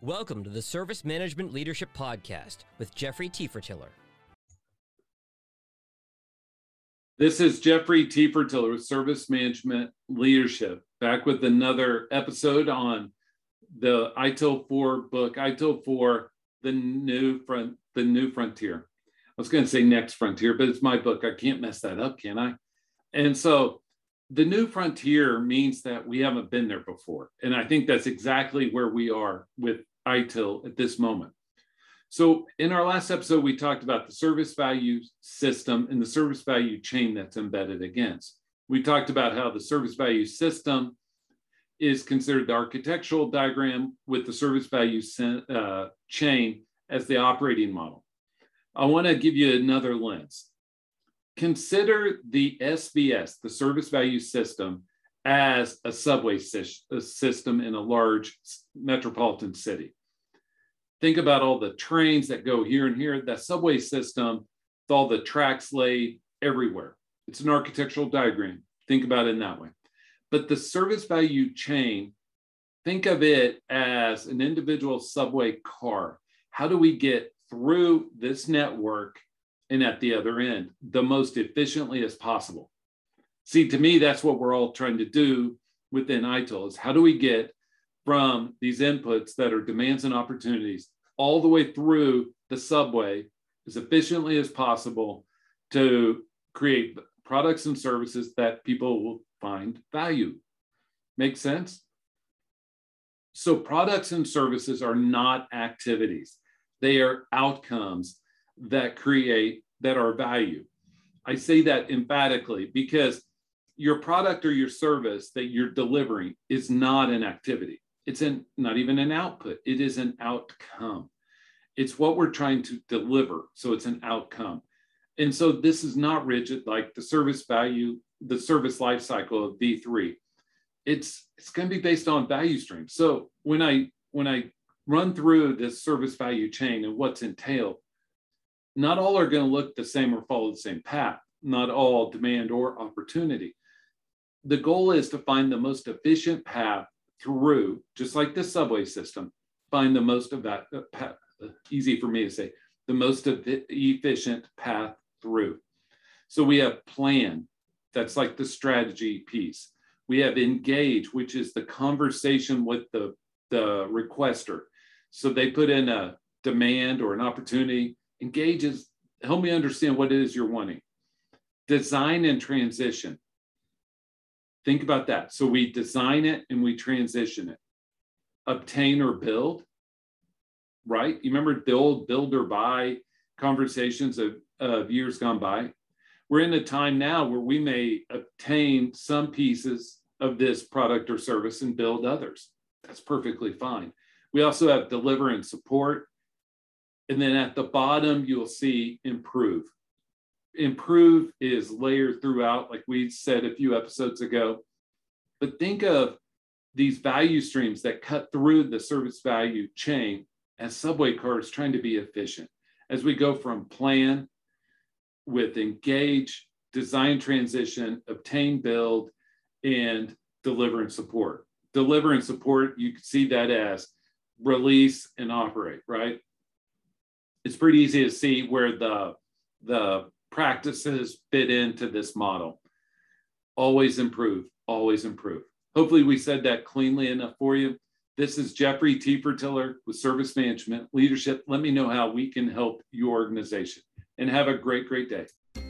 Welcome to the Service Management Leadership Podcast with Jeffrey Tiefertiller. This is Jeffrey Tiefertiller with Service Management Leadership, back with another episode on the ITIL 4 book, ITIL 4, The New Frontier. I was going to say Next Frontier, but it's my book. I can't mess that up, can I? And so the New Frontier means that we haven't been there before. And I think that's exactly where we are with ITIL at this moment. So in our last episode, we talked about the service value system and the service value chain that's embedded against. We talked about how the service value system is considered the architectural diagram with the service value chain as the operating model. I want to give you another lens. Consider the SVS, the service value system, as a subway system in a large metropolitan city. Think about all the trains that go here and here. That subway system, with all the tracks laid everywhere. It's an architectural diagram. Think about it in that way. But the service value chain, think of it as an individual subway car. How do we get through this network and at the other end the most efficiently as possible? See, to me, that's what we're all trying to do within ITIL is how do we get from these inputs that are demands and opportunities all the way through the subway as efficiently as possible to create products and services that people will find value. Make sense? So products and services are not activities. They are outcomes that are value. I say that emphatically because your product or your service that you're delivering is not an activity. It's not even an output. It is an outcome. It's what we're trying to deliver. So it's an outcome. And so this is not rigid like the service value, the service life cycle of V3. It's going to be based on value streams. So when I run through this service value chain and what's entailed, not all are going to look the same or follow the same path. Not all demand or opportunity. The goal is to find the most efficient path through, just like the subway system, find the most of that path, easy for me to say, the most efficient path through. So we have plan, that's like the strategy piece. We have engage, which is the conversation with the requester. So they put in a demand or an opportunity. Engage is help me understand what it is you're wanting. Design and transition. Think about that. So we design it and we transition it. Obtain or build, right? You remember the old build or buy conversations of years gone by? We're in a time now where we may obtain some pieces of this product or service and build others. That's perfectly fine. We also have deliver and support. And then at the bottom, you'll see improve. Improve is layered throughout, like we said a few episodes ago. But think of these value streams that cut through the service value chain as subway cars trying to be efficient. As we go from plan with engage, design transition, obtain, build, and deliver and support. Deliver and support, you can see that as release and operate, right? It's pretty easy to see where the practices fit into this model. Always improve, always improve. Hopefully we said that cleanly enough for you. This is Jeffrey Tiefertiller with Service Management Leadership. Let me know how we can help your organization and have a great, great day.